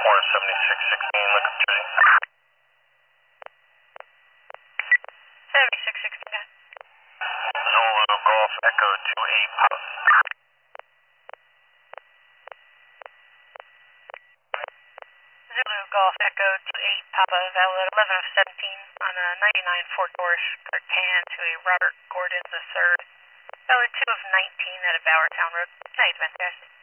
7616, look up Judy. 7616. Zulu Golf Echo 28 Papa. Zulu Golf Echo 28 Papa, valid 11 of 17 on a 99 Ford Taurus Cartan to a Robert Gordon III. Valid 2 of 19 at a Bowertown Road. Night, guys.